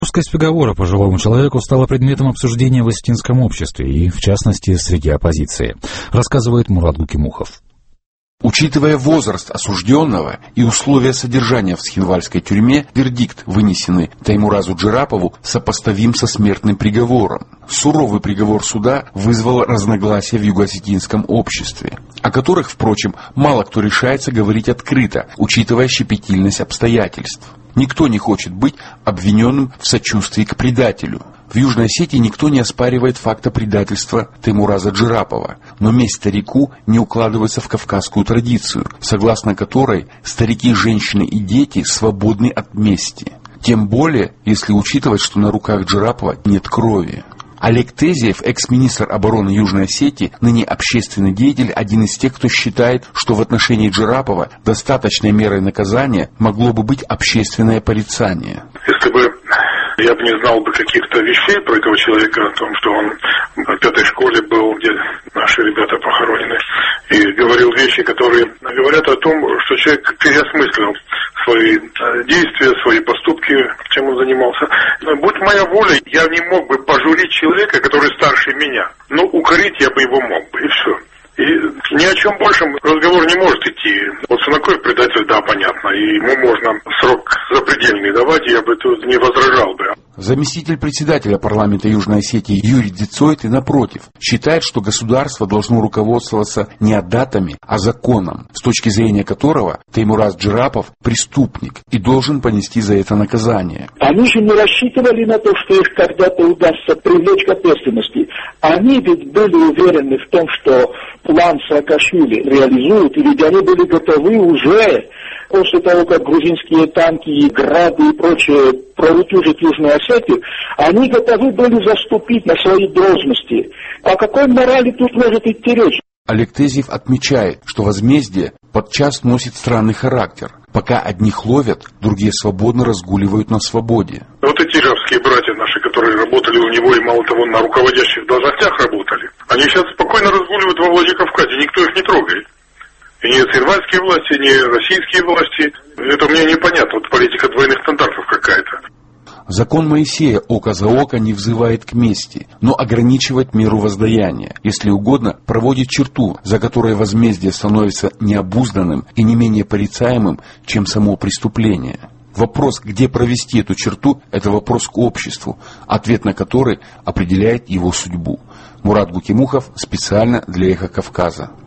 Жесткость приговора пожилому человеку стала предметом обсуждения в осетинском обществе и, в частности, среди оппозиции, рассказывает Мурат Гукимухов. Учитывая возраст осужденного и условия содержания в Схинвальской тюрьме, вердикт, вынесенный Таймуразу Джирапову, сопоставим со смертным приговором. Суровый приговор суда вызвал разногласия в юго-осетинском обществе, о которых, впрочем, мало кто решается говорить открыто, учитывая щепетильность обстоятельств. Никто не хочет быть обвиненным в сочувствии к предателю. В Южной Осетии никто не оспаривает факта предательства Таймураза Джирапова, но месть старику не укладывается в кавказскую традицию, согласно которой старики, женщины и дети свободны от мести. Тем более, если учитывать, что на руках Джирапова нет крови. Олег Тезиев, экс-министр обороны Южной Осетии, ныне общественный деятель, один из тех, кто считает, что в отношении Джирапова достаточной мерой наказания могло бы быть общественное порицание. Если бы я бы не знал бы каких-то вещей про этого человека, о том, что он в 5-й школе был, где наши ребята похоронены, и говорил вещи, которые говорят о том, что человек переосмыслил свои действия, свои поступки, чем он занимался. Но будь моя воля, я не мог бы пожурить человека, который старше меня. Но укорить я бы его мог бы, и все. И ни о чем большем разговор не может идти. Вот Сунакоев предатель, да, понятно, и ему можно срок запредельный давать, я бы тут не возражал бы. Заместитель председателя парламента Южной Осетии Юрий Дицойты, напротив, считает, что государство должно руководствоваться не датами, а законом, с точки зрения которого Таймураз Джирапов преступник и должен понести за это наказание. Они же не рассчитывали на то, что их когда-то удастся привлечь к ответственности. Они ведь были уверены в том, что план Саакашвили реализуют, и ведь они были готовы уже после того, как грузинские танки, грады и прочее проутюжат Южную Осетию, они готовы были заступить на свои должности. О какой морали тут может идти речь? Олег Тезиев отмечает, что возмездие подчас носит странный характер. Пока одних ловят, другие свободно разгуливают на свободе. Вот эти ижевские братья наши, которые работали у него и, мало того, на руководящих должностях работали, они сейчас спокойно разгуливают во Владикавказе, никто их не трогает. И ни цинвальские власти, ни российские власти. Это мне непонятно, вот политика двойных стандартов какая-то. Закон Моисея око за око не взывает к мести, но ограничивает меру воздаяния, если угодно, проводит черту, за которой возмездие становится необузданным и не менее порицаемым, чем само преступление. Вопрос, где провести эту черту, это вопрос к обществу, ответ на который определяет его судьбу. Мурат Гукимухов специально для «Эхо Кавказа».